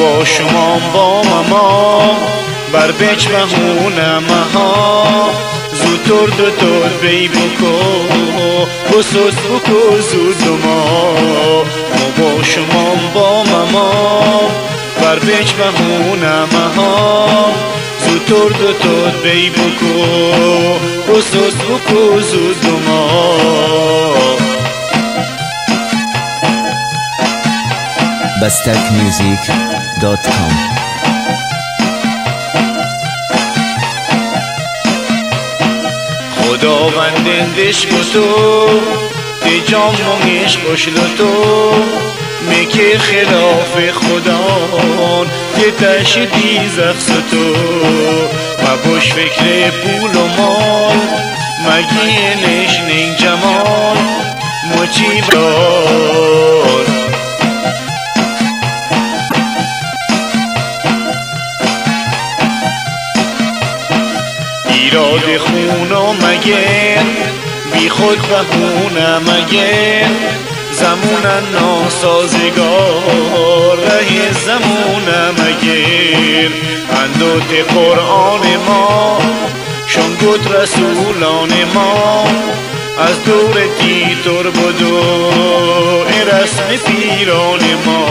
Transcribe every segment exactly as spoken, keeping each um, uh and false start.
با شما با ماما بر بچ بهونم ها زودتر دوتر بی بکو بسوس بکو زود ما با شما با ماما بر بچ بهونم ها زودتر دوتر بی بکو بسوس بکو زود ما بستک میوزیک دات کام. خداوند اندش تو تی جام مونگش باشل تو میکه خلاف خدان تی تشدی زخص تو و باش فکر پول و مال مگی نشنین جمال مچی برار ایراد خونا مگر بی خود بهونه مگر زمون ناسازگار ره زمونه مگر اندوت قرآن ما شنگوت رسولان ما از دور تیتر بدو ای رسم پیران ما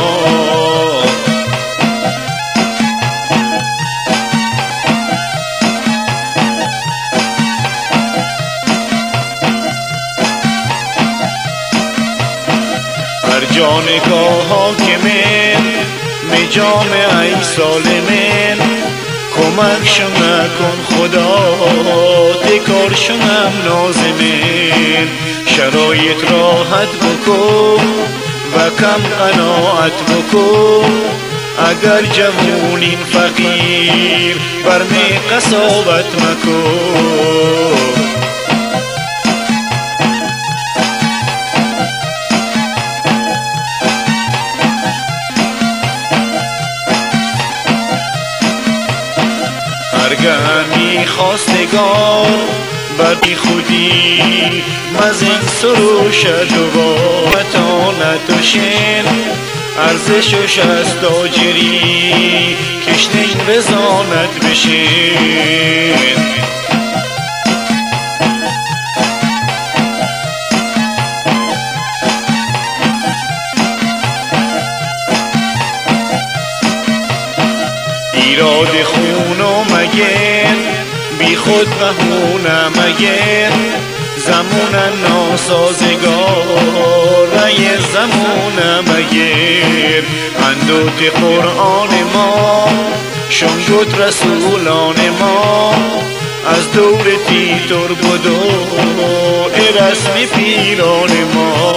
جان گاه که من می جامع ای سالمن کمک شما کن خدا دکار شما نازمن شرایط راحت بکن و کم قناعت بکن اگر جوونین فقیر بر می قصاوت مکن هرگامی خواستگار بر بی خودی مزین سروش دواتانت و شن ارزشش از تاجری کشنین رزانت بشن ایراد خونو مگر بی خود بهونه مگر زمون ناسازگار رای زمونه مگر اندوت قرآن ما شنگوت رسولان ما از دور تیتر بدو ای رسم پیران ما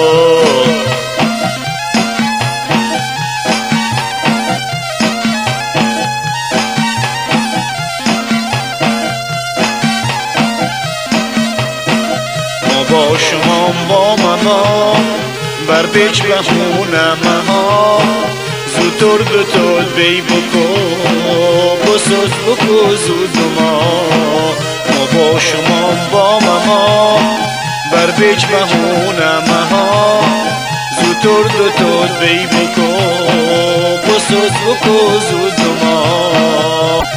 با شما با ماما بر بچ بهونم ها زودتر دوتر بی بکو بسوز بکو زود ما ما با شما با ماما بر بچ بهونم ها زودتر دوتر بی بکو بسوز بکو زود ما